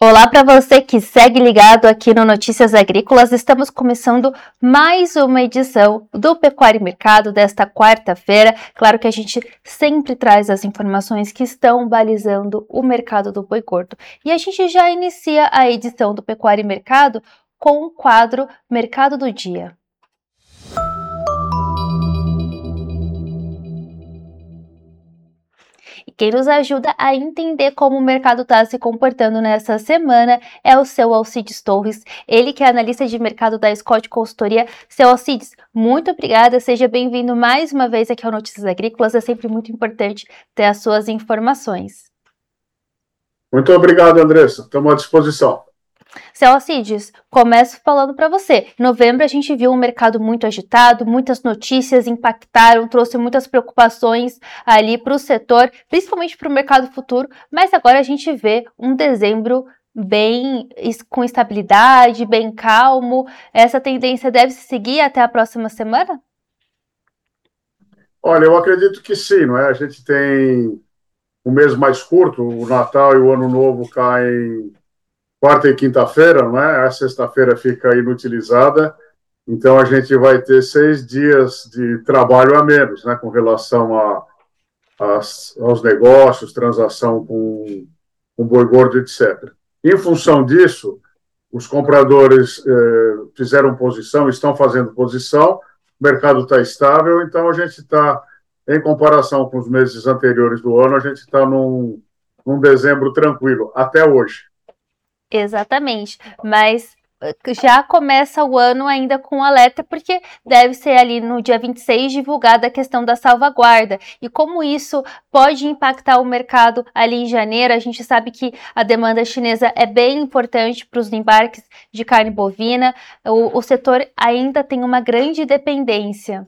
Olá para você que segue ligado aqui no Notícias Agrícolas. Estamos começando mais uma edição do Pecuária e Mercado desta quarta-feira. Claro que a gente sempre traz as informações que estão balizando o mercado do boi gordo. E a gente já inicia a edição do Pecuária e Mercado com o quadro Mercado do Dia. E quem nos ajuda a entender como o mercado está se comportando nessa semana é o seu Alcides Torres, ele que é analista de mercado da Scott Consultoria. Seu Alcides, muito obrigada, seja bem-vindo mais uma vez aqui ao Notícias Agrícolas, é sempre muito importante ter as suas informações. Muito obrigado, Andressa, estamos à disposição. Seu Alcides, começo falando para você. Em novembro a gente viu um mercado muito agitado, muitas notícias impactaram, trouxe muitas preocupações ali para o setor, principalmente para o mercado futuro, mas agora a gente vê um dezembro bem com estabilidade, bem calmo. Essa tendência deve se seguir até a próxima semana? Olha, eu acredito que sim, não é? A gente tem um mês mais curto, o Natal e o Ano Novo caem quarta e quinta-feira, não é? A sexta-feira fica inutilizada, então a gente vai ter 6 dias de trabalho a menos, né, com relação aos negócios, transação com boi gordo, etc. Em função disso, os compradores fizeram posição, estão fazendo posição, o mercado está estável, então a gente está, em comparação com os meses anteriores do ano, a gente está num dezembro tranquilo, até hoje. Exatamente, mas já começa o ano ainda com alerta, porque deve ser ali no dia 26 divulgada a questão da salvaguarda. E como isso pode impactar o mercado ali em janeiro, a gente sabe que a demanda chinesa é bem importante para os embarques de carne bovina, o setor ainda tem uma grande dependência.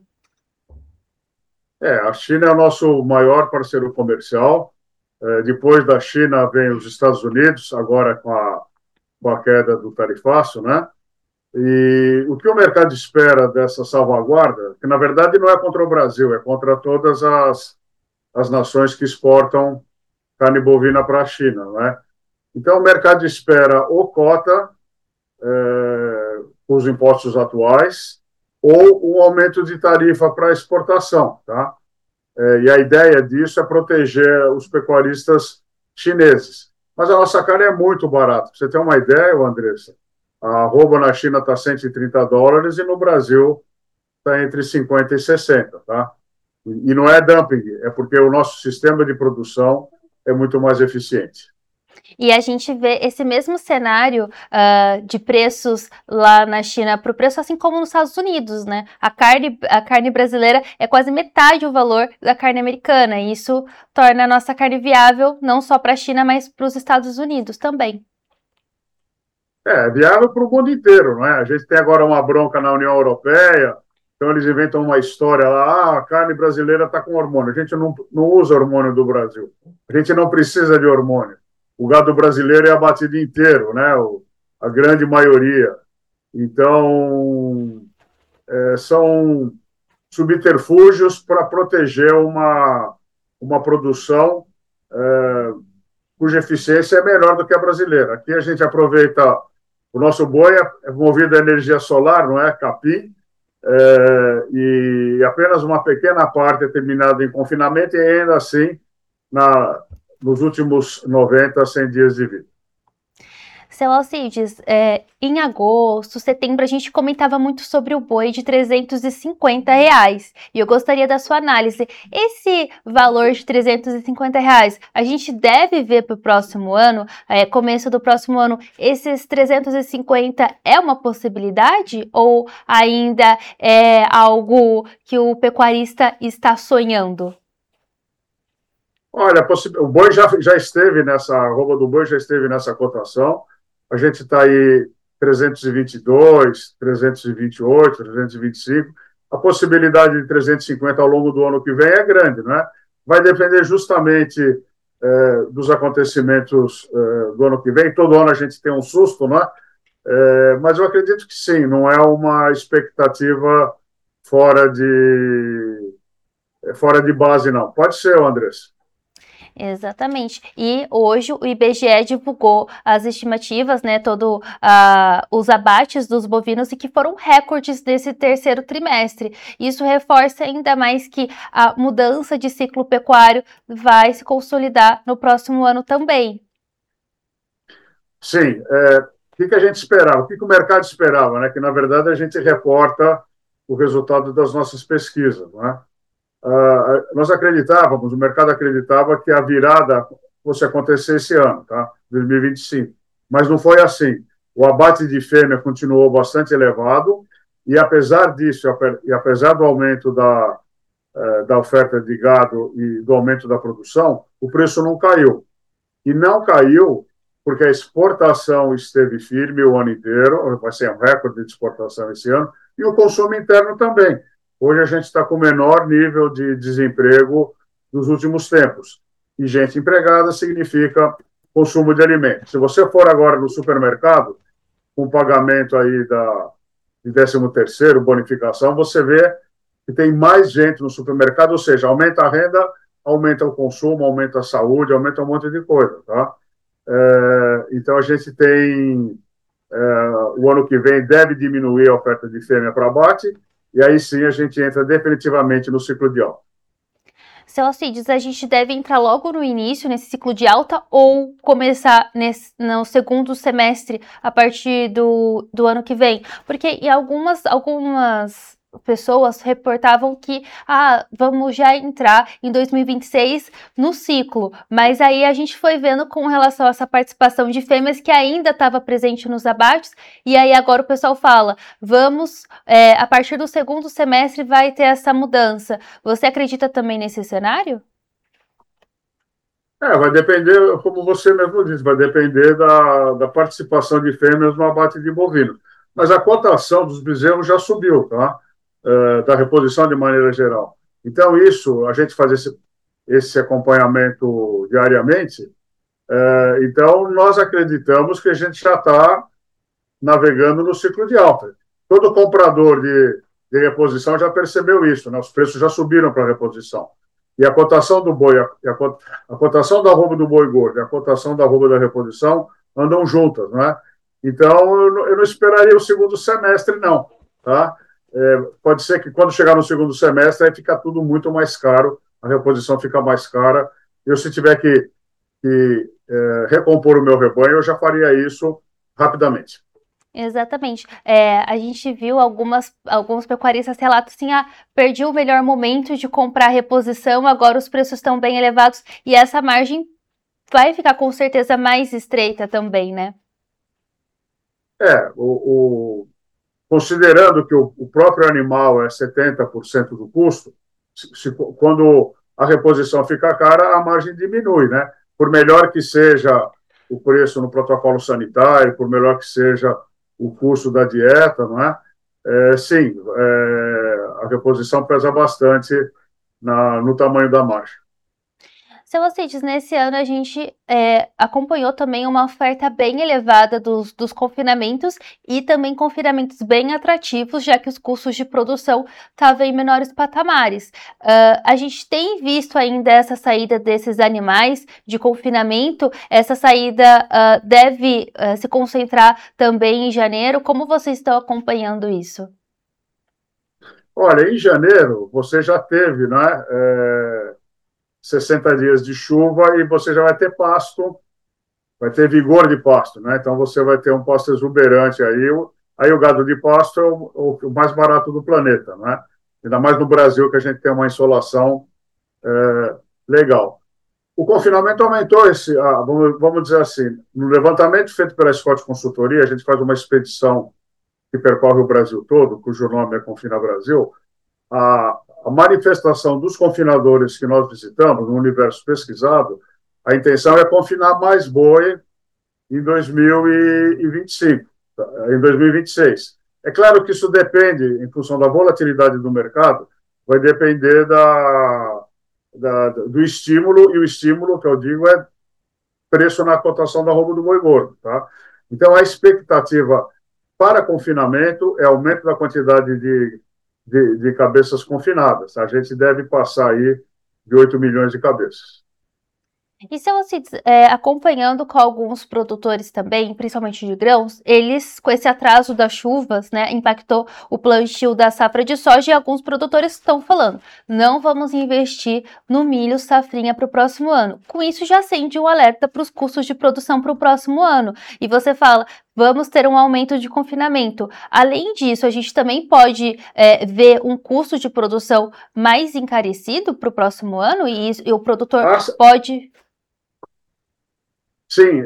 A China é o nosso maior parceiro comercial, depois da China vem os Estados Unidos, agora com a queda do tarifaço, né? E o que o mercado espera dessa salvaguarda, que na verdade não é contra o Brasil, é contra todas as nações que exportam carne bovina para a China, não é? Então o mercado espera ou cota, com os impostos atuais, ou um aumento de tarifa para exportação, tá? E a ideia disso é proteger os pecuaristas chineses. Mas a nossa carne é muito barata. Pra você ter uma ideia, Andressa, a arroba na China está $130 e no Brasil está entre 50 e 60, tá? E não é dumping, é porque o nosso sistema de produção é muito mais eficiente. E a gente vê esse mesmo cenário de preços lá na China para o preço, assim como nos Estados Unidos, né? A carne brasileira é quase metade o valor da carne americana, e isso torna a nossa carne viável não só para a China, mas para os Estados Unidos também. É viável para o mundo inteiro, não é? A gente tem agora uma bronca na União Europeia, então eles inventam uma história lá, a carne brasileira está com hormônio. A gente não usa hormônio do Brasil. A gente não precisa de hormônio. O gado brasileiro é abatido inteiro, né? A grande maioria. Então, são subterfúgios para proteger uma produção cuja eficiência é melhor do que a brasileira. Aqui a gente aproveita, o nosso boi é movido a energia solar, não é? Capim, e apenas uma pequena parte é terminada em confinamento e ainda assim nos últimos 90, 100 dias de vida. Seu Alcides, em agosto, setembro, a gente comentava muito sobre o boi de R$350, e eu gostaria da sua análise. Esse valor de R$350, a gente deve ver para o próximo ano, começo do próximo ano, esses 350 é uma possibilidade ou ainda é algo que o pecuarista está sonhando? Olha, o boi já esteve nessa, a arroba do boi já esteve nessa cotação. A gente está aí 322, 328, 325. A possibilidade de 350 ao longo do ano que vem é grande, né? Vai depender justamente dos acontecimentos do ano que vem. Todo ano a gente tem um susto, né? Mas eu acredito que sim, não é uma expectativa fora de base, não. Pode ser, Andrés. Exatamente. E hoje o IBGE divulgou as estimativas, né, os abates dos bovinos e que foram recordes nesse terceiro trimestre. Isso reforça ainda mais que a mudança de ciclo pecuário vai se consolidar no próximo ano também. Sim, o que a gente esperava? O que o mercado esperava? Né? Que, na verdade, a gente reporta o resultado das nossas pesquisas. Né? Nós acreditávamos, o mercado acreditava que a virada fosse acontecer esse ano, tá? 2025. Mas não foi assim. O abate de fêmea continuou bastante elevado e, apesar disso, e apesar do aumento da oferta de gado e do aumento da produção, o preço não caiu. E não caiu porque a exportação esteve firme o ano inteiro, vai ser um recorde de exportação esse ano, e o consumo interno também. Hoje a gente está com o menor nível de desemprego dos últimos tempos. E gente empregada significa consumo de alimentos. Se você for agora no supermercado, com pagamento aí de 13º, bonificação, você vê que tem mais gente no supermercado, ou seja, aumenta a renda, aumenta o consumo, aumenta a saúde, aumenta um monte de coisa, tá? Então, a gente tem, o ano que vem, deve diminuir a oferta de fêmea para abate, e aí sim a gente entra definitivamente no ciclo de alta. Seu Alcides, a gente deve entrar logo no início, nesse ciclo de alta, ou começar no segundo semestre, a partir do ano que vem? Porque em algumas pessoas reportavam que vamos já entrar em 2026 no ciclo, mas aí a gente foi vendo com relação a essa participação de fêmeas que ainda estava presente nos abates, e aí agora o pessoal fala, a partir do segundo semestre vai ter essa mudança. Você acredita também nesse cenário? Vai depender, como você mesmo disse, vai depender da participação de fêmeas no abate de bovino. Mas a cotação dos bezerros já subiu, tá? Da reposição de maneira geral. Então, isso, a gente faz esse acompanhamento diariamente. Então, nós acreditamos que a gente já está navegando no ciclo de alta. Todo comprador de reposição já percebeu isso, né? Os preços já subiram para a reposição. E a cotação do boi, a cotação da arroba do boi gordo e a cotação da arroba da reposição andam juntas, né? Então, eu não esperaria o segundo semestre, não, tá? Pode ser que quando chegar no segundo semestre, aí fica tudo muito mais caro, a reposição fica mais cara. Eu, se tiver que recompor o meu rebanho, eu já faria isso rapidamente. Exatamente. A gente viu alguns pecuaristas relatam assim, perdi o melhor momento de comprar reposição, agora os preços estão bem elevados e essa margem vai ficar com certeza mais estreita também, né? Considerando que o próprio animal é 70% do custo, quando a reposição fica cara, a margem diminui, né? Por melhor que seja o preço no protocolo sanitário, por melhor que seja o custo da dieta, não é? Sim, a reposição pesa bastante no tamanho da margem. Seu Alcides, nesse ano a gente acompanhou também uma oferta bem elevada dos confinamentos e também confinamentos bem atrativos, já que os custos de produção estavam em menores patamares. A gente tem visto ainda essa saída desses animais de confinamento, essa saída deve se concentrar também em janeiro. Como vocês estão acompanhando isso? Olha, em janeiro você já teve, né? 60 dias de chuva e você já vai ter pasto, vai ter vigor de pasto, né? Então você vai ter um pasto exuberante aí. Aí o gado de pasto é o mais barato do planeta, né? Ainda mais no Brasil, que a gente tem uma insolação legal. O confinamento aumentou vamos dizer assim, no levantamento feito pela Scott Consultoria, a gente faz uma expedição que percorre o Brasil todo, cujo nome é Confina Brasil. A manifestação dos confinadores que nós visitamos, no universo pesquisado, a intenção é confinar mais boi em 2025, em 2026. É claro que isso depende, em função da volatilidade do mercado, vai depender do estímulo, e o estímulo, que eu digo, é preço na cotação da arroba do boi gordo. Tá? Então, a expectativa para confinamento é aumento da quantidade de cabeças confinadas. A gente deve passar aí de 8 milhões de cabeças. E se você acompanhando com alguns produtores também, principalmente de grãos, eles, com esse atraso das chuvas, né, impactou o plantio da safra de soja e alguns produtores estão falando, não vamos investir no milho safrinha para o próximo ano. Com isso já acende um alerta para os custos de produção para o próximo ano. E você fala, vamos ter um aumento de confinamento. Além disso, a gente também pode ver um custo de produção mais encarecido para o próximo ano e o produtor Ah, pode... sim,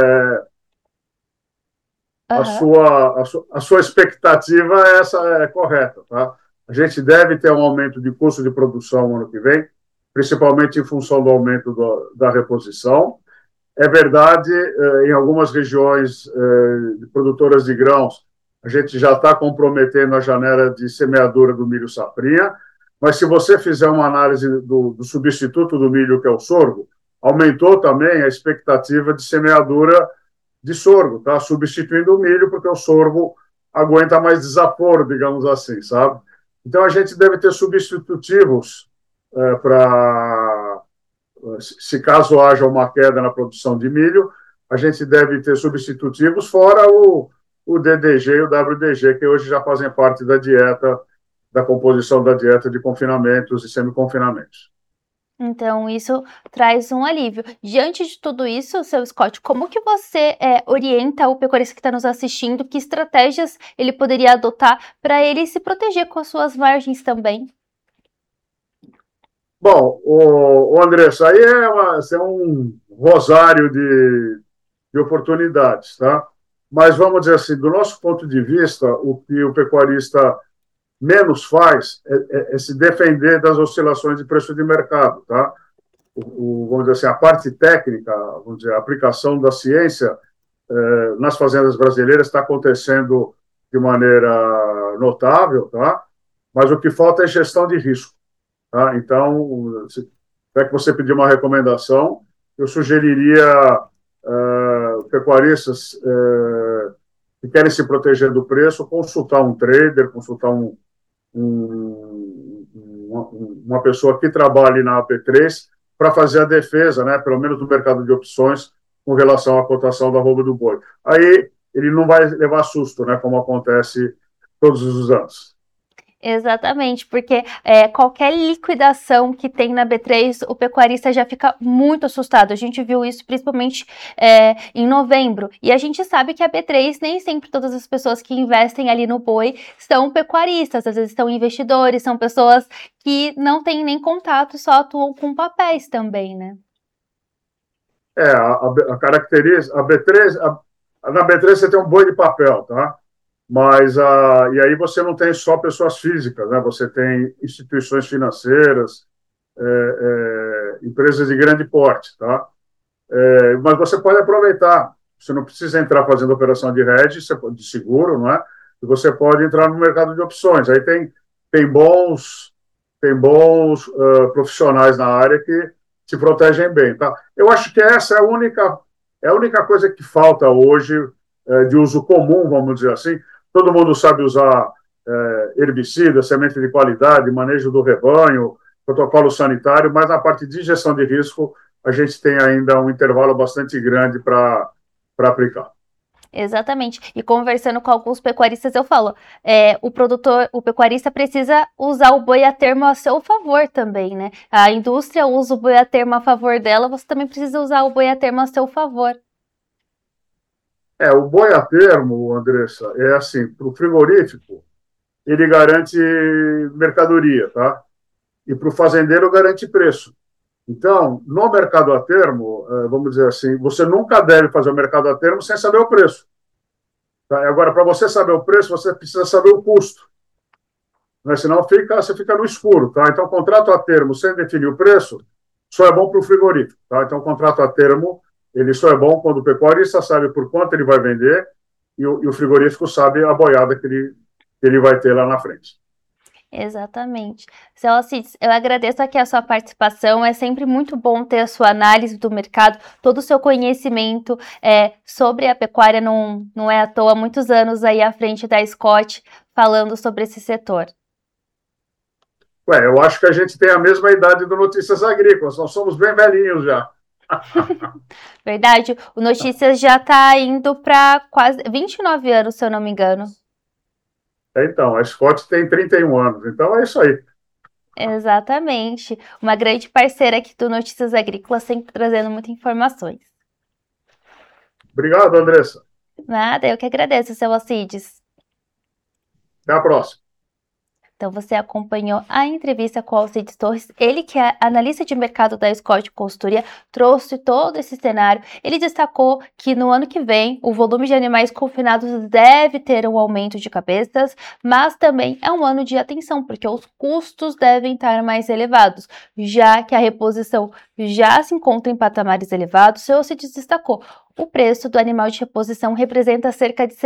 Aham. a sua expectativa essa é correta, tá? A gente deve ter um aumento de custo de produção no ano que vem, principalmente em função do aumento da reposição. É verdade, em algumas regiões produtoras de grãos, a gente já está comprometendo a janela de semeadura do milho safrinha, mas se você fizer uma análise do substituto do milho, que é o sorgo, aumentou também a expectativa de semeadura de sorgo, tá? Substituindo o milho, porque o sorgo aguenta mais desaforo, digamos assim, sabe? Então a gente deve ter substitutivos para, se caso haja uma queda na produção de milho, a gente deve ter substitutivos, fora o DDG e o WDG, que hoje já fazem parte da dieta, da composição da dieta de confinamentos e semi-confinamentos. Então, isso traz um alívio. Diante de tudo isso, seu Scott, como que você orienta o pecuarista que está nos assistindo? Que estratégias ele poderia adotar para ele se proteger com as suas margens também? Bom, Andressa, aí é um rosário de oportunidades, tá? Mas vamos dizer assim, do nosso ponto de vista, o que o pecuarista menos faz é se defender das oscilações de preço de mercado, tá? Vamos dizer assim, a parte técnica, vamos dizer, a aplicação da ciência nas fazendas brasileiras está acontecendo de maneira notável, tá? Mas o que falta é gestão de risco, tá? Então, se é que você pedir uma recomendação, eu sugeriria pecuaristas que querem se proteger do preço, consultar um trader, consultar uma pessoa que trabalhe na AP3 para fazer a defesa, né, pelo menos no mercado de opções, com relação à cotação da arroba do boi. Aí ele não vai levar susto, né, como acontece todos os anos. Exatamente, porque qualquer liquidação que tem na B3, o pecuarista já fica muito assustado. A gente viu isso principalmente em novembro. E a gente sabe que a B3, nem sempre todas as pessoas que investem ali no boi são pecuaristas, às vezes são investidores, são pessoas que não têm nem contato, só atuam com papéis também, né? A característica, na B3 você tem um boi de papel, tá? Mas e aí você não tem só pessoas físicas, né? Você tem instituições financeiras, empresas de grande porte, tá? Mas você pode aproveitar. Você não precisa entrar fazendo operação de hedge, de seguro, não é? E você pode entrar no mercado de opções. Aí tem bons profissionais na área que se protegem bem, tá? Eu acho que essa é a única coisa que falta hoje de uso comum, vamos dizer assim. Todo mundo sabe usar herbicida, semente de qualidade, manejo do rebanho, protocolo sanitário, mas na parte de gestão de risco a gente tem ainda um intervalo bastante grande para aplicar. Exatamente. E conversando com alguns pecuaristas, eu falo, o pecuarista precisa usar o boi a termo a seu favor também, né? A indústria usa o boi a termo a favor dela, você também precisa usar o boi a termo a seu favor. O boi a termo, Andressa, é assim, para o frigorífico, ele garante mercadoria, tá? E para o fazendeiro garante preço. Então, no mercado a termo, vamos dizer assim, você nunca deve fazer o mercado a termo sem saber o preço. Tá? Agora, para você saber o preço, você precisa saber o custo. Né? Senão você fica no escuro. Tá? Então, contrato a termo sem definir o preço só é bom para o frigorífico. Tá? Então, contrato a termo ele só é bom quando o pecuarista sabe por quanto ele vai vender e o frigorífico sabe a boiada que ele vai ter lá na frente. Exatamente. Seu Alcides, eu agradeço aqui a sua participação. É sempre muito bom ter a sua análise do mercado, todo o seu conhecimento sobre a pecuária. Não é à toa, muitos anos aí à frente da Scott falando sobre esse setor. Eu acho que a gente tem a mesma idade do Notícias Agrícolas, nós somos bem velhinhos já. Verdade, o Notícias já está indo para quase 29 anos, se eu não me engano. Então, a Scott tem 31 anos, então é isso aí. Exatamente. Uma grande parceira aqui do Notícias Agrícolas, sempre trazendo muitas informações. Obrigado, Andressa. Nada, eu que agradeço, seu Alcides. Até a próxima. Então, você acompanhou a entrevista com o Alcides Torres, ele que é analista de mercado da Scott Consultoria, trouxe todo esse cenário. Ele destacou que no ano que vem o volume de animais confinados deve ter um aumento de cabeças, mas também é um ano de atenção, porque os custos devem estar mais elevados, já que a reposição já se encontra em patamares elevados. O Alcides destacou: o preço do animal de reposição representa cerca de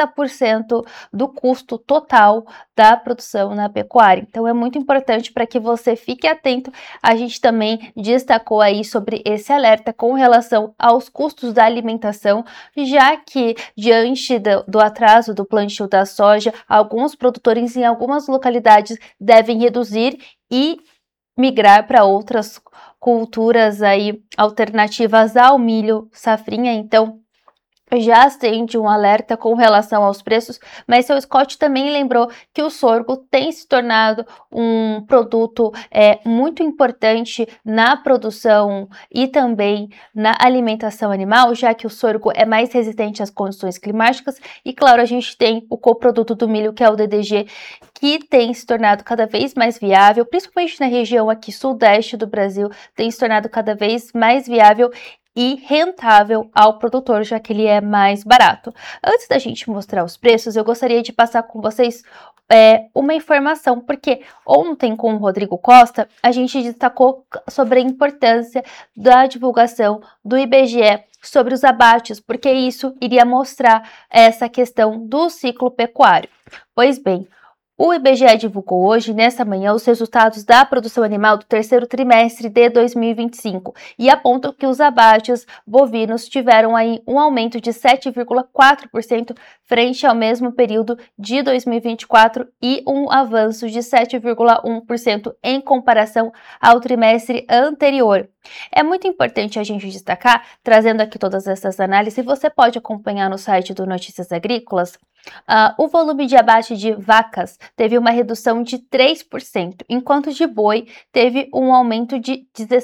70% do custo total da produção na pecuária. Então é muito importante para que você fique atento. A gente também destacou aí sobre esse alerta com relação aos custos da alimentação, já que diante do atraso do plantio da soja, alguns produtores em algumas localidades devem reduzir e migrar para outras culturas aí alternativas ao milho safrinha. Então já acende um alerta com relação aos preços, mas seu Scott também lembrou que o sorgo tem se tornado um produto muito importante na produção e também na alimentação animal, já que o sorgo é mais resistente às condições climáticas. E claro, a gente tem o coproduto do milho, que é o DDG, que tem se tornado cada vez mais viável, principalmente na região aqui sudeste do Brasil, tem se tornado cada vez mais viável e rentável ao produtor, já que ele é mais barato. Antes da gente mostrar os preços, eu gostaria de passar com vocês uma informação, porque ontem com o Rodrigo Costa, a gente destacou sobre a importância da divulgação do IBGE sobre os abates, porque isso iria mostrar essa questão do ciclo pecuário. Pois bem, o IBGE divulgou hoje, nesta manhã, os resultados da produção animal do terceiro trimestre de 2025 e apontam que os abates bovinos tiveram aí um aumento de 7,4% frente ao mesmo período de 2024 e um avanço de 7,1% em comparação ao trimestre anterior. É muito importante a gente destacar, trazendo aqui todas essas análises, você pode acompanhar no site do Notícias Agrícolas. O volume de abate de vacas teve uma redução de 3%, enquanto de boi teve um aumento de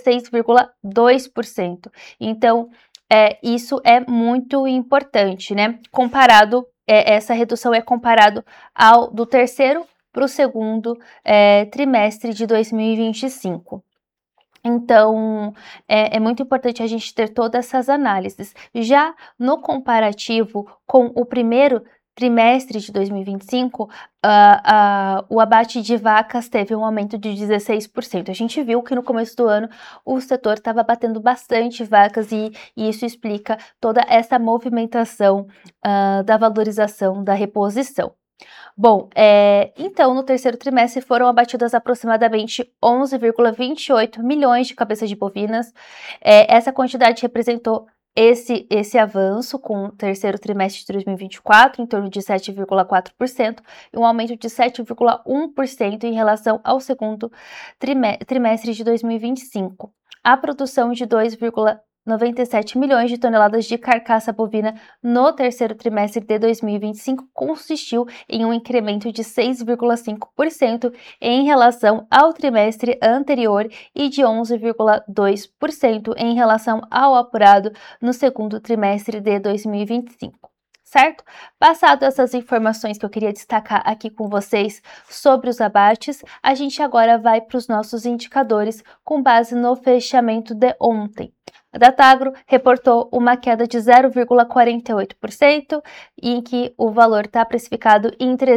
16,2%. Então, isso é muito importante, né? Essa redução é comparado ao do terceiro para o segundo trimestre de 2025. Então, é muito importante a gente ter todas essas análises. Já no comparativo com o primeiro trimestre de 2025, o abate de vacas teve um aumento de 16%. A gente viu que no começo do ano o setor estava abatendo bastante vacas e isso explica toda essa movimentação da valorização da reposição. Bom, então no terceiro trimestre foram abatidas aproximadamente 11,28 milhões de cabeças de bovinas. Essa quantidade representou esse avanço com o terceiro trimestre de 2024, em torno de 7,4%, e um aumento de 7,1% em relação ao segundo trimestre de 2025. A produção de 2,97 milhões de toneladas de carcaça bovina no terceiro trimestre de 2025 consistiu em um incremento de 6,5% em relação ao trimestre anterior e de 11,2% em relação ao apurado no segundo trimestre de 2025. Certo? Passado essas informações que eu queria destacar aqui com vocês sobre os abates, a gente agora vai para os nossos indicadores com base no fechamento de ontem. A Datagro reportou uma queda de 0,48%, em que o valor está precificado em R$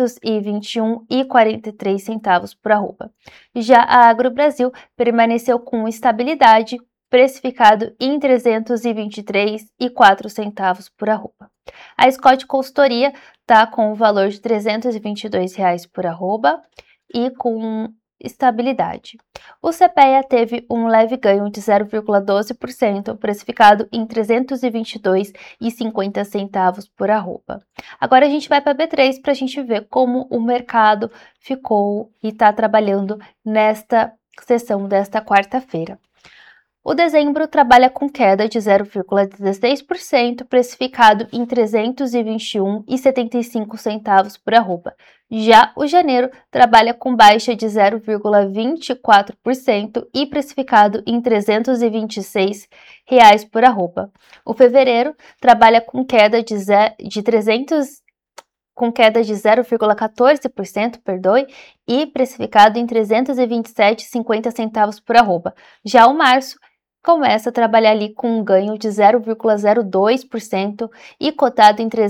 321,43 por arroba. Já a AgroBrasil permaneceu com estabilidade, precificado em R$ 323,04 por arroba. A Scott Consultoria está com o valor de R$ 322 por arroba e com estabilidade. O CPEA teve um leve ganho de 0,12%, precificado em R$ 322,50 por arroba. Agora a gente vai para a B3 para a gente ver como o mercado ficou e está trabalhando nesta sessão desta quarta-feira. O dezembro trabalha com queda de 0,16%, precificado em R$ 321,75 por arroba. Já o janeiro trabalha com baixa de 0,24% e precificado em R$ 326 por arroba. O fevereiro trabalha com queda de 0,14%, e precificado em R$ 327,50 por arroba. Já o março começa a trabalhar ali com um ganho de 0,02% e cotado em R$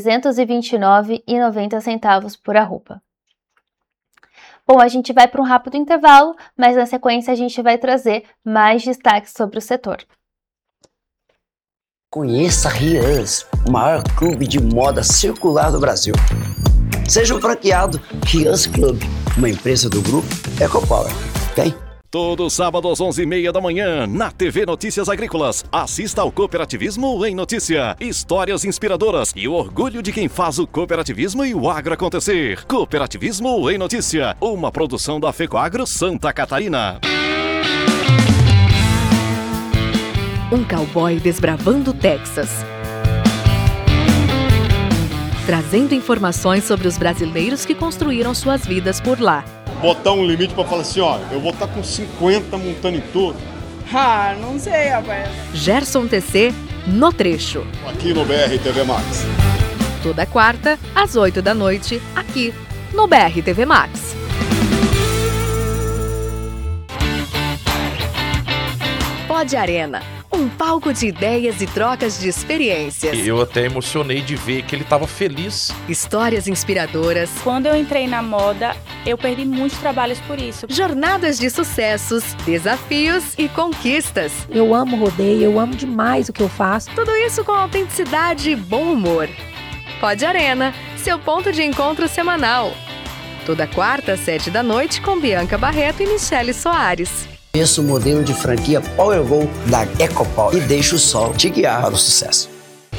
329,90 por arroba. Bom, a gente vai para um rápido intervalo, mas na sequência a gente vai trazer mais destaques sobre o setor. Conheça a Rians, o maior clube de moda circular do Brasil. Seja um franqueado Rians Club, uma empresa do grupo Ecopower. Tem? Todo sábado às 11h30 da manhã, na TV Notícias Agrícolas. Assista ao Cooperativismo em Notícia. Histórias inspiradoras e o orgulho de quem faz o cooperativismo e o agro acontecer. Cooperativismo em Notícia, uma produção da FECOAGRO Santa Catarina. Um cowboy desbravando o Texas. Trazendo informações sobre os brasileiros que construíram suas vidas por lá. Botar um limite para falar assim, ó, eu vou estar com 50 montando em tudo. Ah, não sei, rapaz. Gerson TC, no trecho. Aqui no BR TV Max. Toda quarta, às 8 da noite, aqui no BR TV Max. Pod Arena, um palco de ideias e trocas de experiências. Eu até emocionei de ver que ele estava feliz. Histórias inspiradoras. Quando eu entrei na moda, eu perdi muitos trabalhos por isso. Jornadas de sucessos, desafios e conquistas. Eu amo rodeio, eu amo demais o que eu faço. Tudo isso com autenticidade e bom humor. Pod Arena, seu ponto de encontro semanal. Toda quarta, às 7 da noite, com Bianca Barreto e Michele Soares. Conheça o modelo de franquia PowerGo da Ecopower e deixe o sol te guiar para o sucesso.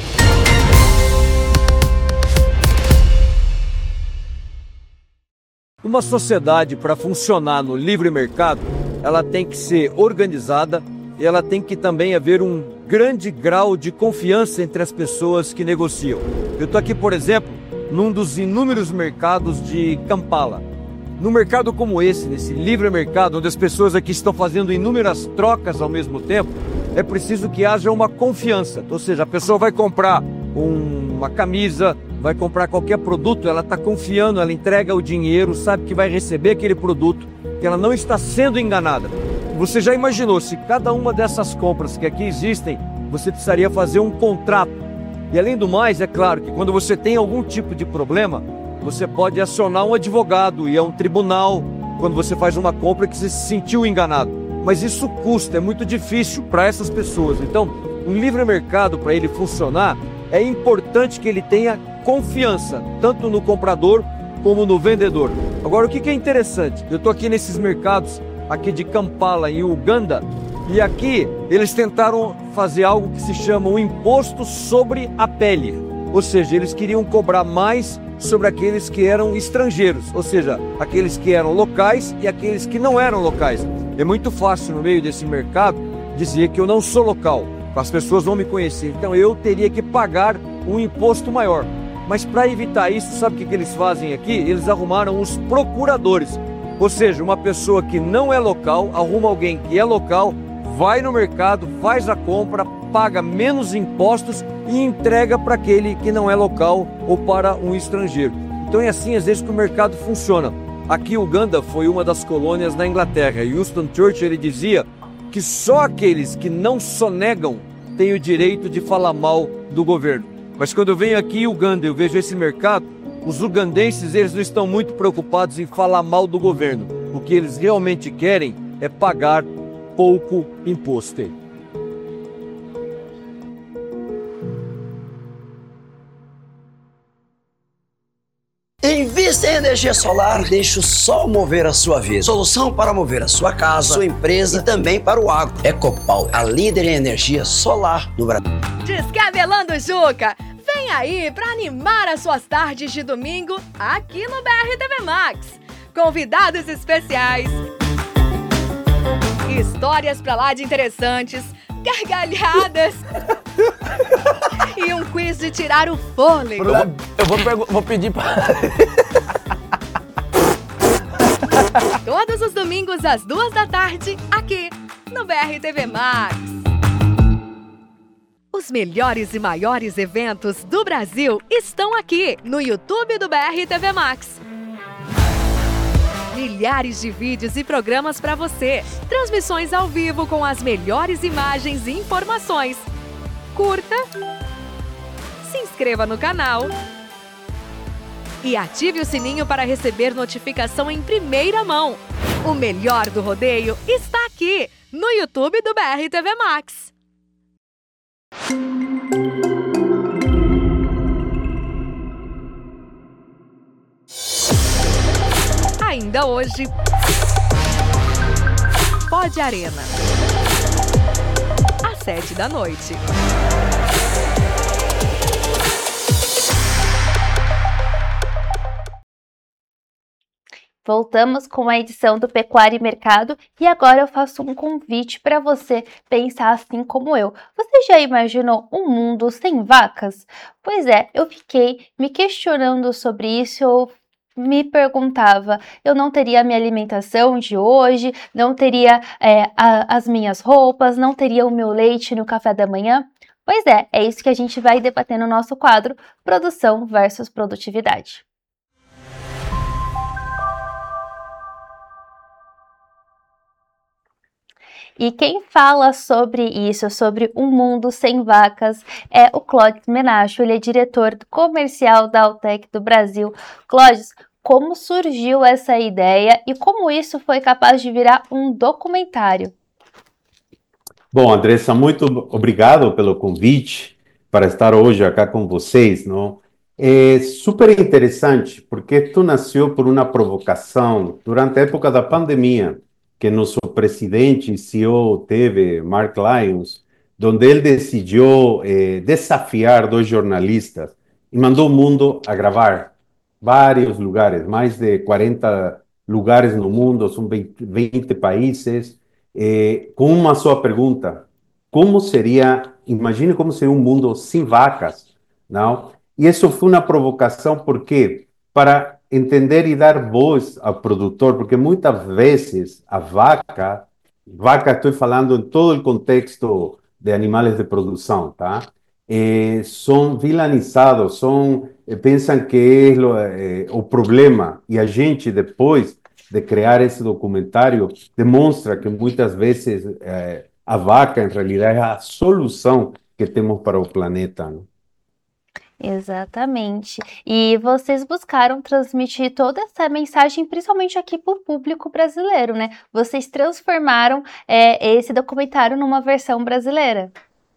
Uma sociedade, para funcionar no livre mercado, ela tem que ser organizada e ela tem que também haver um grande grau de confiança entre as pessoas que negociam. Eu estou aqui, por exemplo, num dos inúmeros mercados de Kampala. Num mercado como esse, nesse livre mercado, onde as pessoas aqui estão fazendo inúmeras trocas ao mesmo tempo, é preciso que haja uma confiança. Ou seja, a pessoa vai comprar uma camisa, vai comprar qualquer produto, ela está confiando, ela entrega o dinheiro, sabe que vai receber aquele produto, que ela não está sendo enganada. Você já imaginou, se cada uma dessas compras que aqui existem, você precisaria fazer um contrato. E além do mais, é claro que quando você tem algum tipo de problema, você pode acionar um advogado, ir a um tribunal, quando você faz uma compra que você se sentiu enganado. Mas isso custa, é muito difícil para essas pessoas. Então, um livre mercado, para ele funcionar, é importante que ele tenha confiança, tanto no comprador como no vendedor. Agora, o que é interessante? Eu estou aqui nesses mercados, aqui de Kampala, em Uganda, e aqui eles tentaram fazer algo que se chama um imposto sobre a pele. Ou seja, eles queriam cobrar mais sobre aqueles que eram estrangeiros, ou seja, aqueles que eram locais e aqueles que não eram locais. É muito fácil no meio desse mercado dizer que eu não sou local, as pessoas vão me conhecer, então eu teria que pagar um imposto maior. Mas para evitar isso, sabe o que eles fazem aqui? Eles arrumaram os procuradores, ou seja, uma pessoa que não é local, arruma alguém que é local, vai no mercado, faz a compra, paga menos impostos e entrega para aquele que não é local ou para um estrangeiro. Então é assim às vezes que o mercado funciona. Aqui Uganda foi uma das colônias da Inglaterra e Winston Churchill ele dizia que só aqueles que não sonegam têm o direito de falar mal do governo. Mas quando eu venho aqui em Uganda eu vejo esse mercado, os ugandenses eles não estão muito preocupados em falar mal do governo. O que eles realmente querem é pagar pouco imposto. Invista em energia solar e deixe o sol mover a sua vida. Solução para mover a sua casa, sua empresa e também para o agro. Ecopower, a líder em energia solar do Brasil. Descabelando Juca, vem aí para animar as suas tardes de domingo aqui no BR TV Max. Convidados especiais, histórias pra lá de interessantes, gargalhadas e um quiz de tirar o fôlego. Eu vou pedir pra... Todos os domingos às 2h, aqui no BRTV Max. Os melhores e maiores eventos do Brasil estão aqui no YouTube do BRTV Max. Milhares de vídeos e programas para você. Transmissões ao vivo com as melhores imagens e informações. Curta, se inscreva no canal e ative o sininho para receber notificação em primeira mão. O melhor do rodeio está aqui no YouTube do BRTV Max. Ainda hoje, Pod Arena, às 19h. Voltamos com a edição do Pecuária e Mercado e agora eu faço um convite para você pensar assim como eu. Você já imaginou um mundo sem vacas? Pois é, eu fiquei me questionando sobre isso, eu me perguntava, eu não teria a minha alimentação de hoje, não teria as minhas roupas, não teria o meu leite no café da manhã? Pois é isso que a gente vai debater no nosso quadro Produção versus Produtividade. E quem fala sobre isso, sobre um mundo sem vacas, é o Clóvis Menacho. Ele é diretor comercial da Altec do Brasil. Clóvis, como surgiu essa ideia e como isso foi capaz de virar um documentário? Bom, Andressa, muito obrigado pelo convite para estar hoje aqui com vocês, não? É super interessante porque tu nasceu por uma provocação durante a época da pandemia, que nosso presidente e CEO teve, Mark Lyons, onde ele decidiu desafiar dois jornalistas e mandou o mundo a gravar vários lugares, mais de 40 lugares no mundo, são 20 países, com uma só pergunta: como seria, imagine como seria um mundo sem vacas, não? E isso foi uma provocação, porque para entender e dar voz ao produtor, porque muitas vezes a vaca, estou falando em todo o contexto de animais de produção, tá? São vilanizados, pensam que é o problema, e a gente, depois de criar esse documentário, demonstra que muitas vezes a vaca, em realidade, é a solução que temos para o planeta, né? Exatamente. E vocês buscaram transmitir toda essa mensagem, principalmente aqui para o público brasileiro, né? Vocês transformaram esse documentário numa versão brasileira.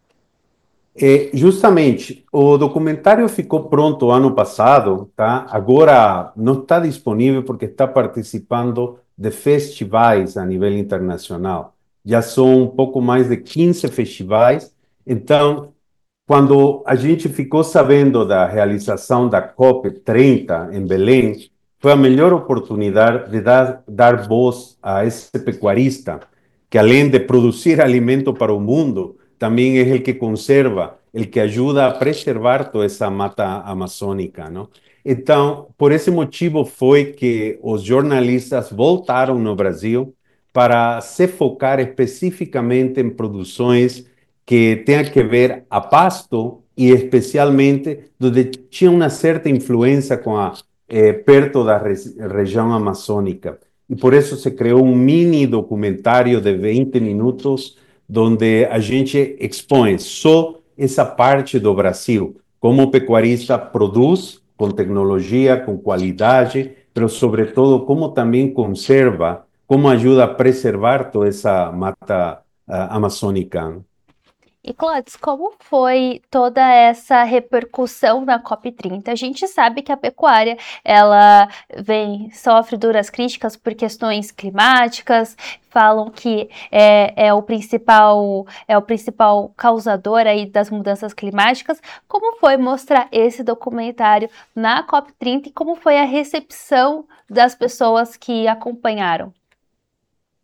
Justamente, o documentário ficou pronto ano passado, tá? Agora não está disponível porque está participando de festivais a nível internacional. Já são um pouco mais de 15 festivais. Então, quando a gente ficou sabendo da realização da COP30 em Belém, foi a melhor oportunidade de dar voz a esse pecuarista, que além de produzir alimento para o mundo, também é o que conserva, o que ajuda a preservar toda essa mata amazônica, não? Então, por esse motivo foi que os jornalistas voltaram no Brasil para se focar especificamente em produções que tenha que ver a pasto e especialmente onde tinha uma certa influência com perto da região amazônica. E por isso se criou um mini documentário de 20 minutos onde a gente expõe só essa parte do Brasil, como o pecuarista produz com tecnologia, com qualidade, mas sobretudo como também conserva, como ajuda a preservar toda essa mata amazônica. E, Clóvis, como foi toda essa repercussão na COP30? A gente sabe que a pecuária, ela sofre duras críticas por questões climáticas, falam que é o principal causador aí das mudanças climáticas. Como foi mostrar esse documentário na COP30 e como foi a recepção das pessoas que acompanharam?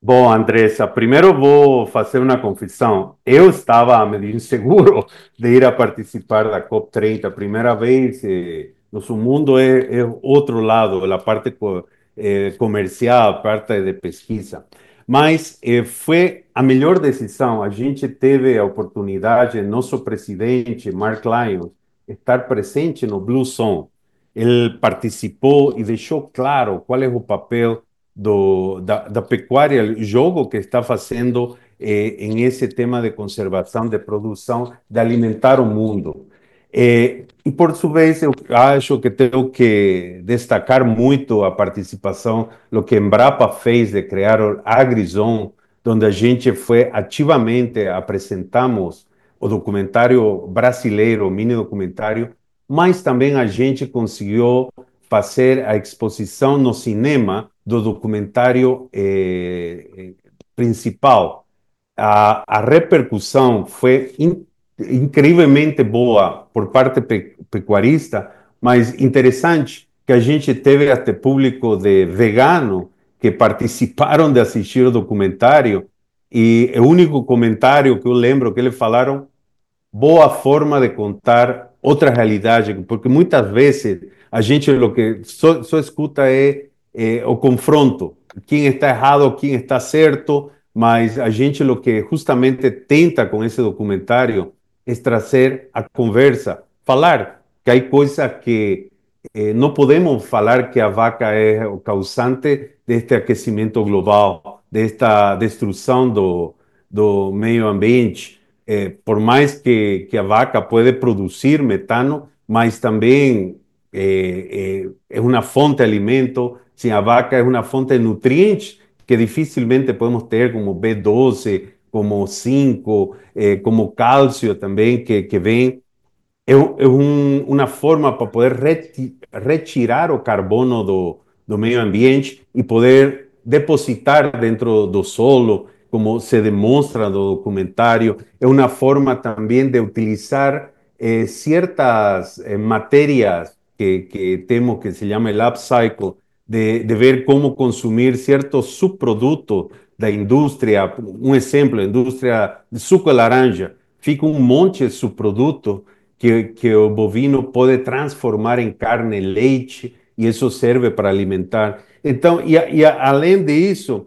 Bom, Andressa, primeiro vou fazer uma confissão. Eu estava meio inseguro de ir a participar da COP30. Primeira vez, nosso mundo é outro lado, a parte comercial, a parte de pesquisa. Mas foi a melhor decisão. A gente teve a oportunidade, nosso presidente, Mark Lyons, estar presente no Blue Zone. Ele participou e deixou claro qual é o papel da pecuária, o jogo que está fazendo em esse tema de conservação, de produção, de alimentar o mundo. E, por sua vez, eu acho que tenho que destacar muito a participação, o que a Embrapa fez de criar o AgriZone, onde a gente foi ativamente, apresentamos o documentário brasileiro, o mini documentário, mas também a gente conseguiu fazer a exposição no cinema do documentário principal. A repercussão foi incrivelmente boa por parte pecuarista, mas interessante que a gente teve até público de vegano que participaram de assistir o documentário e o único comentário que eu lembro que eles falaram boa forma de contar outra realidade, porque muitas vezes a gente o que só escuta é o confronto, quem está errado, quem está certo, mas a gente o que justamente tenta com esse documentário é trazer a conversa, falar que há coisas que não podemos falar que a vaca é o causante deste aquecimento global, desta destruição do meio ambiente. Por mais que a vaca pode produzir metano, mas também é uma fonte de alimento. Sim, a vaca é uma fonte de nutrientes que dificilmente podemos ter, como B12, como zinco, como cálcio também, que vem. É uma forma para poder retirar o carbono do meio ambiente e poder depositar dentro do solo, como se demonstra no documentário. É uma forma também de utilizar certas matérias que temos, que se chama el upcycle, de ver como consumir certos subprodutos da indústria. Um exemplo, a indústria de suco de laranja. Fica um monte de subproduto que o bovino pode transformar em carne, leite, e isso serve para alimentar. Então, além disso,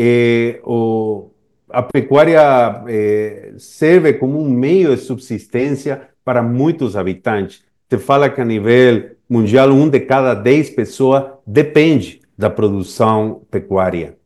a pecuária serve como um meio de subsistência para muitos habitantes. Se fala que a nível mundial, 1 de cada 10 pessoas depende da produção pecuária.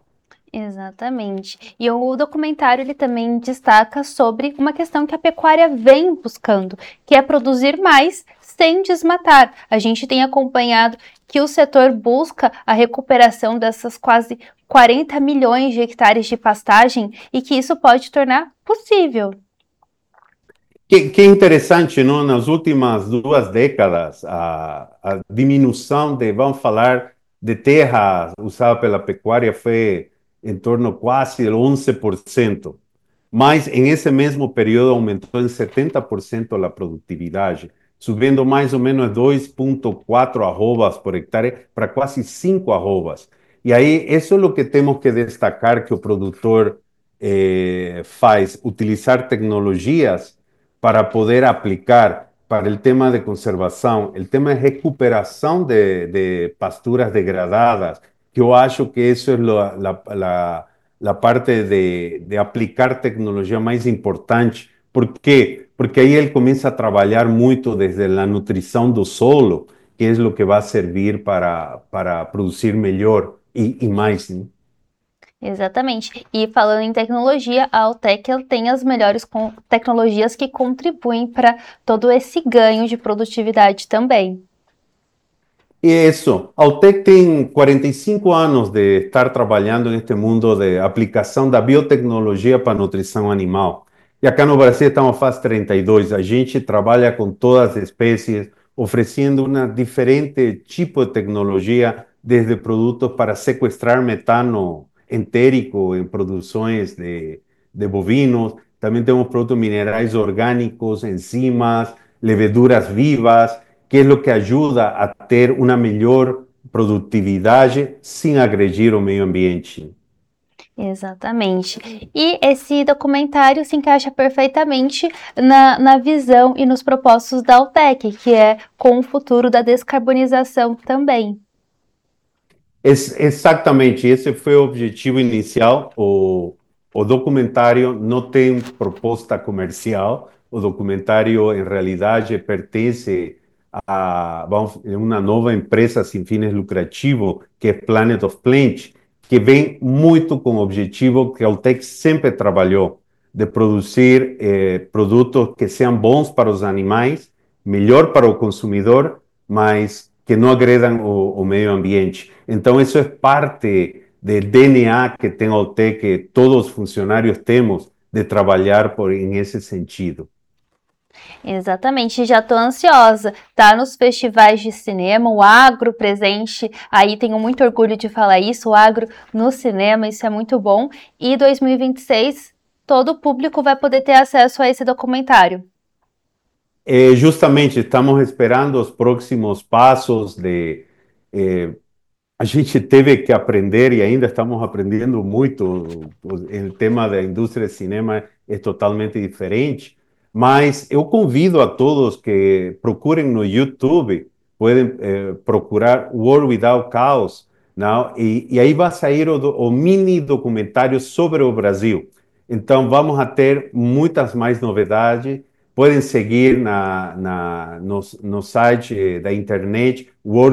Exatamente. E o documentário ele também destaca sobre uma questão que a pecuária vem buscando, que é produzir mais sem desmatar. A gente tem acompanhado que o setor busca a recuperação dessas quase 40 milhões de hectares de pastagem e que isso pode tornar possível. Que interessante, não? Nas últimas 2 décadas, a diminuição vamos falar, de terra usada pela pecuária foi em torno quase de 11%. Mas em esse mesmo período aumentou em 70% a produtividade, subindo mais ou menos 2,4 arrobas por hectare para quase 5 arrobas. E aí, isso é o que temos que destacar que o produtor faz, utilizar tecnologias para poder aplicar para o tema de conservação, o tema de recuperação de pasturas degradadas, que eu acho que isso é a parte de aplicar tecnologia mais importante. Por quê? Porque aí ele começa a trabalhar muito desde a nutrição do solo, que é o que vai servir para produzir melhor e mais, né? Exatamente. E falando em tecnologia, a Altec tem as melhores tecnologias que contribuem para todo esse ganho de produtividade também. Isso. A Altec tem 45 anos de estar trabalhando neste mundo de aplicação da biotecnologia para a nutrição animal. E acá no Brasil estamos faz 32. A gente trabalha com todas as espécies, oferecendo um diferente tipo de tecnologia, desde produtos para sequestrar metano entérico em produções de bovinos. Também temos produtos minerais orgânicos, enzimas, leveduras vivas, que é o que ajuda a ter uma melhor produtividade sem agredir o meio ambiente. Exatamente. E esse documentário se encaixa perfeitamente na visão e nos propósitos da Altec, que é com o futuro da descarbonização também. Exatamente, esse foi o objetivo inicial. O documentário não tem proposta comercial. O documentário, em realidade, pertence a uma nova empresa sem fins lucrativos, que é Planet of Plant, que vem muito com o objetivo que a Altec sempre trabalhou, de produzir produtos que sejam bons para os animais, melhor para o consumidor, mas que não agredam o meio ambiente. Então, isso é parte do DNA que tem a Altec, que todos os funcionários temos, de trabalhar em esse sentido. Exatamente, já estou ansiosa. Tá nos festivais de cinema, o agro presente, aí tenho muito orgulho de falar isso, o agro no cinema, isso é muito bom. E 2026, todo o público vai poder ter acesso a esse documentário. Justamente, estamos esperando os próximos passos a gente teve que aprender e ainda estamos aprendendo muito. O tema da indústria de cinema é totalmente diferente, mas eu convido a todos que procurem no YouTube, podem procurar World Without Cows, não? E aí vai sair o mini documentário sobre o Brasil. Então vamos a ter muitas mais novidades. Podem seguir no site da internet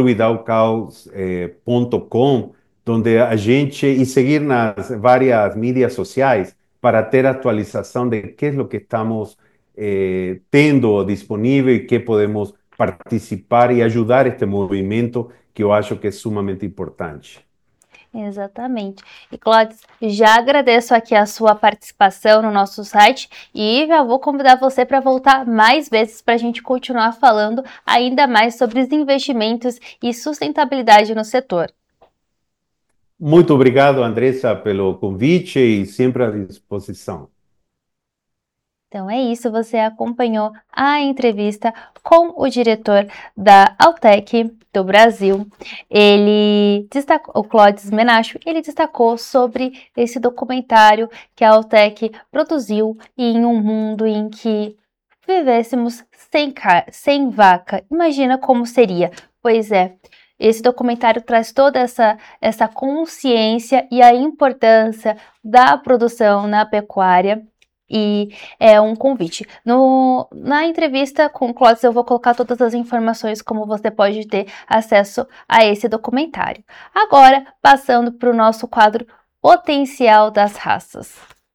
worldwithoutcows.com, onde a gente, e seguir nas várias mídias sociais para ter atualização de que é o que estamos tendo disponível e que podemos participar e ajudar este movimento que eu acho que é sumamente importante. Exatamente. E Clodes, já agradeço aqui a sua participação no nosso site e já vou convidar você para voltar mais vezes para a gente continuar falando ainda mais sobre os investimentos e sustentabilidade no setor. Muito obrigado, Andressa, pelo convite e sempre à disposição. Então é isso, você acompanhou a entrevista com o diretor da Altec do Brasil. Ele destacou, o Clodes Menacho, ele destacou sobre esse documentário que a Altec produziu em um mundo em que vivêssemos sem vaca. Imagina como seria. Pois é, esse documentário traz toda essa consciência e a importância da produção na pecuária. E é um convite. Na entrevista com o Clodes eu vou colocar todas as informações como você pode ter acesso a esse documentário. Agora, passando para o nosso quadro Potencial das Raças.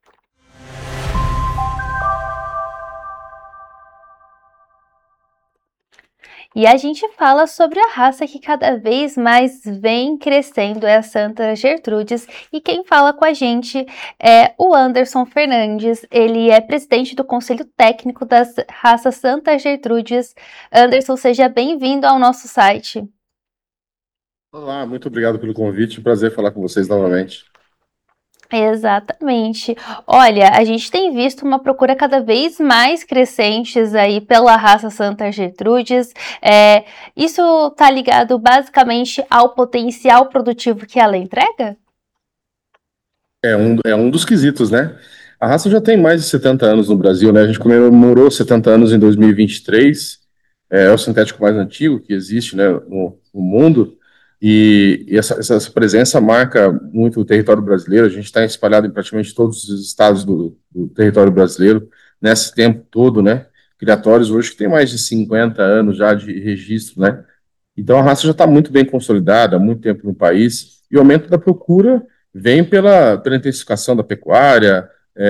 E a gente fala sobre a raça que cada vez mais vem crescendo, é a Santa Gertrudes. E quem fala com a gente é o Anderson Fernandes. Ele é presidente do Conselho Técnico da raça Santa Gertrudes. Anderson, seja bem-vindo ao nosso site. Olá, muito obrigado pelo convite. Prazer falar com vocês novamente. Exatamente. Olha, a gente tem visto uma procura cada vez mais crescente aí pela raça Santa Gertrudes. Isso está ligado basicamente ao potencial produtivo que ela entrega? É um dos quesitos, né? A raça já tem mais de 70 anos no Brasil, né? A gente comemorou 70 anos em 2023. É o sintético mais antigo que existe, né, no mundo. E essa presença marca muito o território brasileiro. A gente está espalhado em praticamente todos os estados do território brasileiro nesse tempo todo, né? Criatórios hoje que tem mais de 50 anos já de registro, né? Então a raça já está muito bem consolidada há muito tempo no país e o aumento da procura vem pela intensificação da pecuária,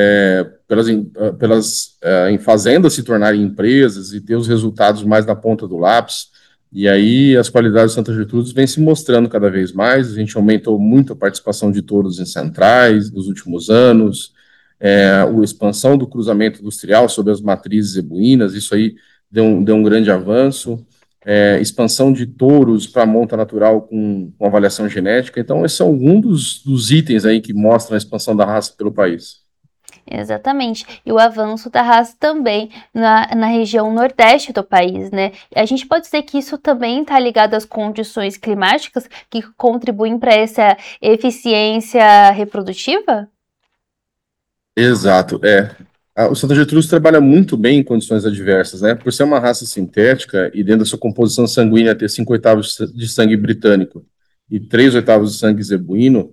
pelas em fazendas se tornarem empresas e ter os resultados mais na ponta do lápis. E aí as qualidades de Santa Gertrudes vêm se mostrando cada vez mais. A gente aumentou muito a participação de touros em centrais nos últimos anos, a expansão do cruzamento industrial sobre as matrizes zebuínas, isso aí deu um grande avanço, expansão de touros para monta natural com avaliação genética. Então, esses são alguns dos itens aí que mostram a expansão da raça pelo país. Exatamente. E o avanço da raça também na região nordeste do país, né? A gente pode dizer que isso também está ligado às condições climáticas que contribuem para essa eficiência reprodutiva? Exato, é. O Santa Gertrudis trabalha muito bem em condições adversas, né? Por ser uma raça sintética e dentro da sua composição sanguínea ter 5/8 de sangue britânico e 3/8 de sangue zebuíno,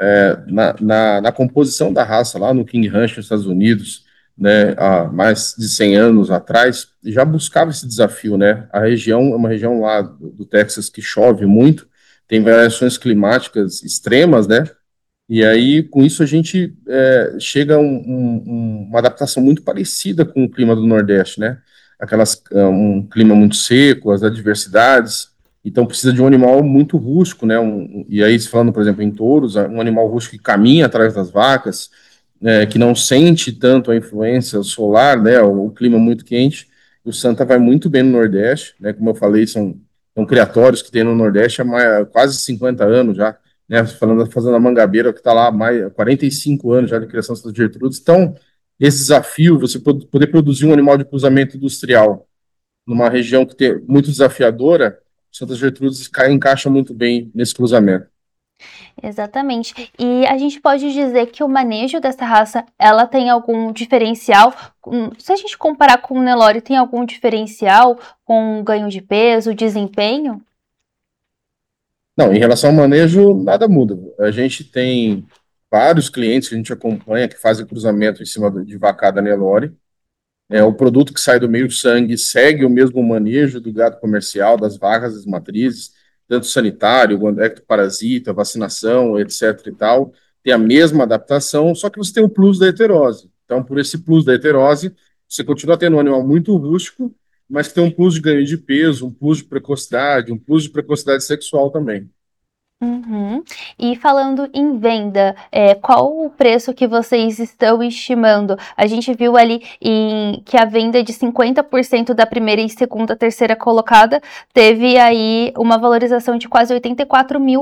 na composição da raça lá no King Ranch, nos Estados Unidos, né, há mais de 100 anos atrás, já buscava esse desafio, né? A região é uma região lá do Texas que chove muito, tem variações climáticas extremas, né? E aí, com isso, a gente chega a uma adaptação muito parecida com o clima do Nordeste, né? Um clima muito seco, as adversidades. Então, precisa de um animal muito rústico, né? E aí, se falando, por exemplo, em touros, um animal rústico que caminha atrás das vacas, que não sente tanto a influência solar, né? O clima muito quente. O Santa vai muito bem no Nordeste, né? Como eu falei, são criatórios que tem no Nordeste há quase 50 anos já, né, fazendo a Mangabeira, que está lá há 45 anos já de criação de Santa Gertrudes. Então, esse desafio, você poder produzir um animal de cruzamento industrial numa região que tem muito desafiadora, Santa Gertrudes encaixa muito bem nesse cruzamento. Exatamente. E a gente pode dizer que o manejo dessa raça, ela tem algum diferencial? Se a gente comparar com o Nelore, tem algum diferencial com ganho de peso, desempenho? Não, em relação ao manejo, nada muda. A gente tem vários clientes que a gente acompanha que fazem cruzamento em cima de vacada Nelore. O produto que sai do meio sangue segue o mesmo manejo do gado comercial, das vacas, das matrizes, tanto sanitário, ectoparasita, vacinação, etc. e tal. Tem a mesma adaptação, só que você tem o plus da heterose. Então, por esse plus da heterose, você continua tendo um animal muito rústico, mas que tem um plus de ganho de peso, um plus de precocidade sexual também. Uhum. E falando em venda, qual o preço que vocês estão estimando? A gente viu ali que a venda de 50% da primeira e segunda, terceira colocada teve aí uma valorização de quase R$84 mil.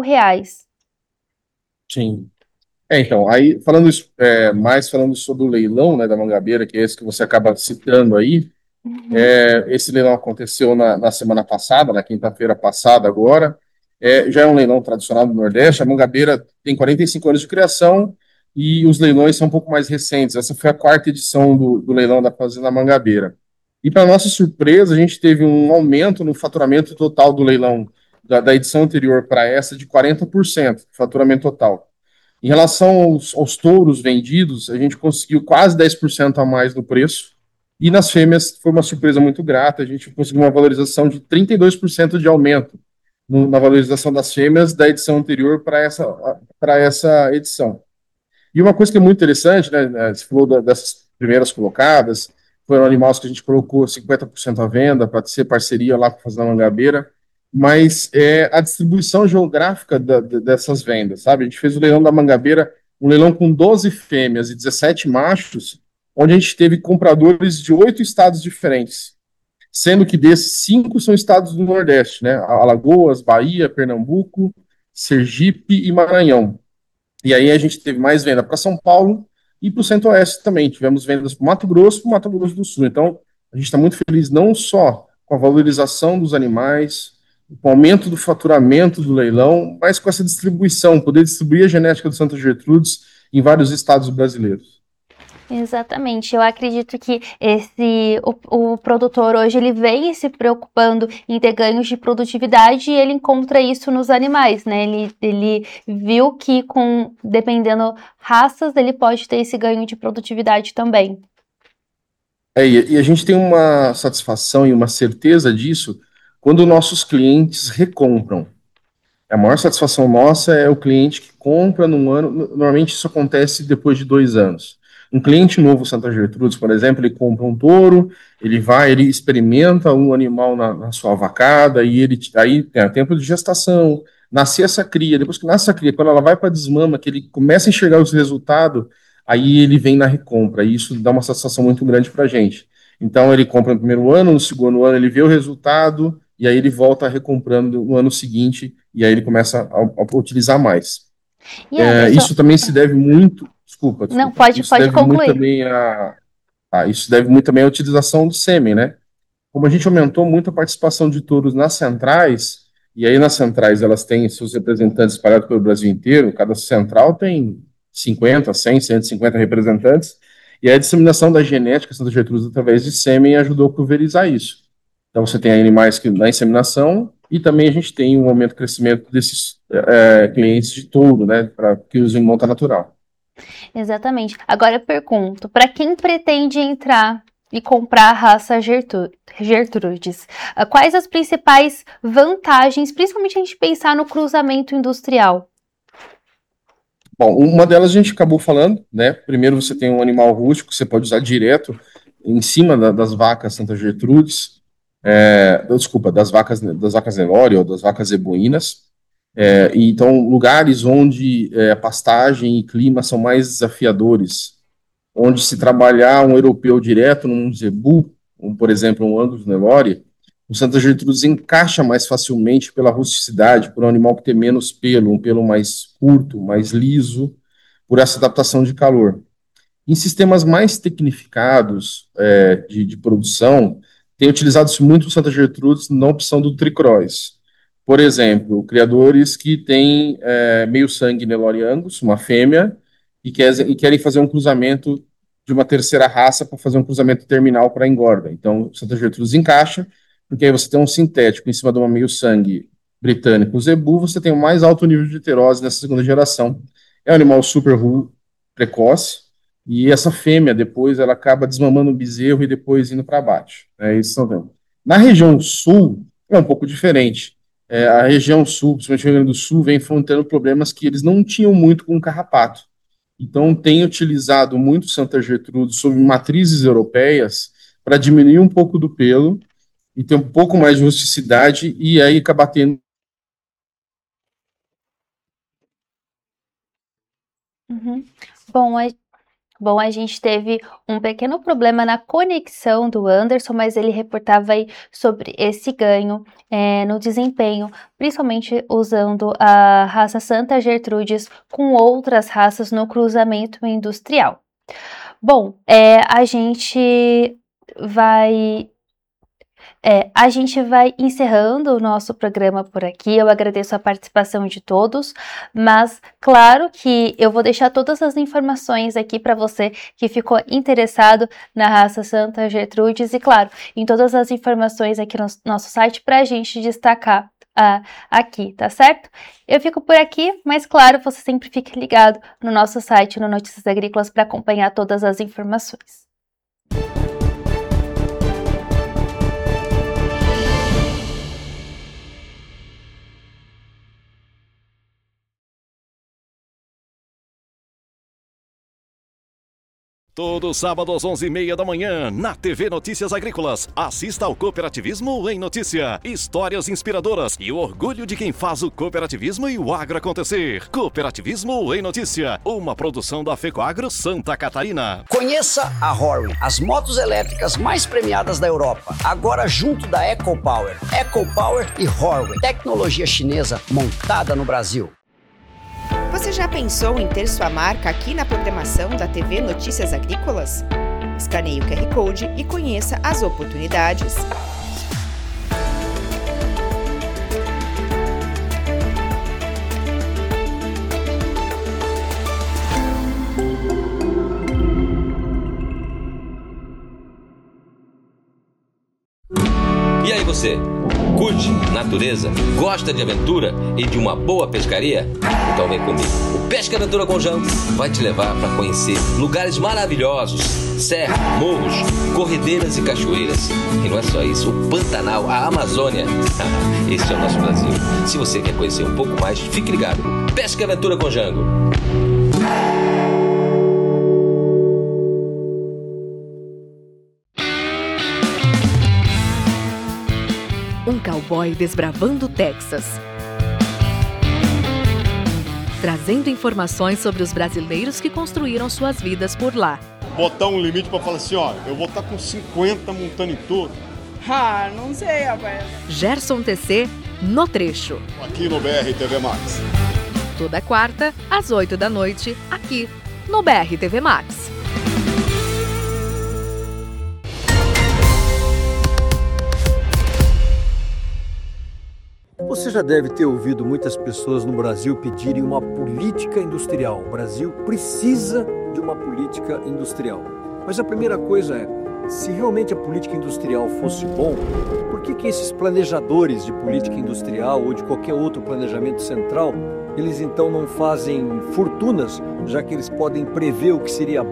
Sim. Então, aí falando sobre o leilão, né, da Mangabeira, que é esse que você acaba citando aí, esse leilão aconteceu na semana passada, na quinta-feira passada agora. Já é um leilão tradicional do Nordeste. A Mangabeira tem 45 anos de criação e os leilões são um pouco mais recentes. Essa foi a quarta edição do leilão da Fazenda Mangabeira. E, para nossa surpresa, a gente teve um aumento no faturamento total do leilão da edição anterior para essa de 40%, faturamento total. Em relação aos touros vendidos, a gente conseguiu quase 10% a mais no preço. E nas fêmeas foi uma surpresa muito grata. A gente conseguiu uma valorização de 32% de aumento na valorização das fêmeas da edição anterior para essa edição. E uma coisa que é muito interessante, né, você falou dessas primeiras colocadas, foram animais que a gente colocou 50% à venda para ser parceria lá com a Fazenda Mangabeira, mas a distribuição geográfica dessas vendas, sabe? A gente fez o leilão da Mangabeira, um leilão com 12 fêmeas e 17 machos, onde a gente teve compradores de 8 estados diferentes, sendo que desses 5 são estados do Nordeste, né? Alagoas, Bahia, Pernambuco, Sergipe e Maranhão. E aí a gente teve mais venda para São Paulo e para o Centro-Oeste também. Tivemos vendas para o Mato Grosso e para o Mato Grosso do Sul. Então, a gente está muito feliz não só com a valorização dos animais, com o aumento do faturamento do leilão, mas com essa distribuição, poder distribuir a genética do Santa Gertrudes em vários estados brasileiros. Exatamente, eu acredito que o produtor hoje ele vem se preocupando em ter ganhos de produtividade e ele encontra isso nos animais, né? Ele viu que dependendo raças, ele pode ter esse ganho de produtividade também. E a gente tem uma satisfação e uma certeza disso quando nossos clientes recompram. A maior satisfação nossa é o cliente que compra num ano. Normalmente isso acontece depois de 2 anos. Um cliente novo Santa Gertrudes, por exemplo, ele compra um touro, ele experimenta um animal na sua vacada, e aí tem tempo de gestação, nascer essa cria, depois que nasce essa cria, quando ela vai para desmama, que ele começa a enxergar os resultados, aí ele vem na recompra, e isso dá uma satisfação muito grande para a gente. Então ele compra no primeiro ano, no segundo ano ele vê o resultado, e aí ele volta recomprando no ano seguinte, e aí ele começa a utilizar mais. Isso também se deve muito Desculpa. Não, pode concluir. Isso deve muito também à utilização do sêmen, né? Como a gente aumentou muito a participação de touros nas centrais, e aí nas centrais elas têm seus representantes espalhados pelo Brasil inteiro, cada central tem 50, 100, 150 representantes, e a disseminação da genética Santa Gertrudes através de sêmen ajudou a pulverizar isso. Então você tem animais na inseminação, e também a gente tem um aumento do crescimento desses clientes de touro, né, que usam em monta natural. Exatamente. Agora eu pergunto, para quem pretende entrar e comprar a raça Gertrudes, quais as principais vantagens, principalmente a gente pensar no cruzamento industrial? Bom, uma delas a gente acabou falando, né? Primeiro você tem um animal rústico, você pode usar direto em cima das vacas Santa Gertrudes, das vacas Nelore ou das vacas zebuínas. Então, lugares onde a pastagem e clima são mais desafiadores, onde se trabalhar um europeu direto num zebu, por exemplo, um Angus Nelore, o Santa Gertrudes encaixa mais facilmente pela rusticidade, por um animal que tem menos pelo, um pelo mais curto, mais liso, por essa adaptação de calor. Em sistemas mais tecnificados de produção, tem utilizado-se muito o Santa Gertrudes na opção do tricross. Por exemplo, criadores que têm meio sangue Nelore Angus, uma fêmea, e querem fazer um cruzamento de uma terceira raça para fazer um cruzamento terminal para engorda. Então, o Santa Gertrudes encaixa, porque aí você tem um sintético em cima de uma meio sangue britânico zebu, você tem o mais alto nível de heterose nessa segunda geração. É um animal super precoce, e essa fêmea depois ela acaba desmamando o bezerro e depois indo para abate. Isso estão vendo. Na região sul é um pouco diferente. A região sul, principalmente o Rio Grande do Sul, vem enfrentando problemas que eles não tinham muito com o carrapato. Então, tem utilizado muito Santa Gertrudes sob matrizes europeias para diminuir um pouco do pelo e ter um pouco mais de rusticidade e aí acabar tendo. Uhum. Bom, a gente teve um pequeno problema na conexão do Anderson, mas ele reportava aí sobre esse ganho no desempenho, principalmente usando a raça Santa Gertrudes com outras raças no cruzamento industrial. Bom, a gente vai encerrando o nosso programa por aqui. Eu agradeço a participação de todos, mas claro que eu vou deixar todas as informações aqui para você que ficou interessado na raça Santa Gertrudes e, claro, em todas as informações aqui no nosso site para a gente destacar aqui, tá certo? Eu fico por aqui, mas claro, você sempre fique ligado no nosso site, no Notícias Agrícolas, para acompanhar todas as informações. Todo sábado às 11h30 da manhã, na TV Notícias Agrícolas. Assista ao Cooperativismo em Notícia. Histórias inspiradoras e o orgulho de quem faz o cooperativismo e o agro acontecer. Cooperativismo em Notícia, uma produção da FECOAGRO Santa Catarina. Conheça a Horwin, as motos elétricas mais premiadas da Europa. Agora junto da EcoPower. EcoPower e Horwin, tecnologia chinesa montada no Brasil. Você já pensou em ter sua marca aqui na programação da TV Notícias Agrícolas? Escaneie o QR Code e conheça as oportunidades. E aí você, curte natureza, gosta de aventura e de uma boa pescaria? Então vem comigo. O Pesca Aventura com Jango vai te levar para conhecer lugares maravilhosos, serra, morros, corredeiras e cachoeiras. E não é só isso, o Pantanal, a Amazônia. Esse é o nosso Brasil. Se você quer conhecer um pouco mais, fique ligado. Pesca Aventura com Jango. Um cowboy desbravando o Texas. Trazendo informações sobre os brasileiros que construíram suas vidas por lá. Botar um limite para falar assim, ó, eu vou estar com 50 montando em tudo. Ah, não sei, rapaz. Gerson TC, no trecho. Aqui no BR TV Max. Toda quarta, às 8 da noite, aqui no BRTV Max. Você já deve ter ouvido muitas pessoas no Brasil pedirem uma política industrial. O Brasil precisa de uma política industrial. Mas a primeira coisa é, se realmente a política industrial fosse bom, por que esses planejadores de política industrial ou de qualquer outro planejamento central, eles então não fazem fortunas, já que eles podem prever o que seria bom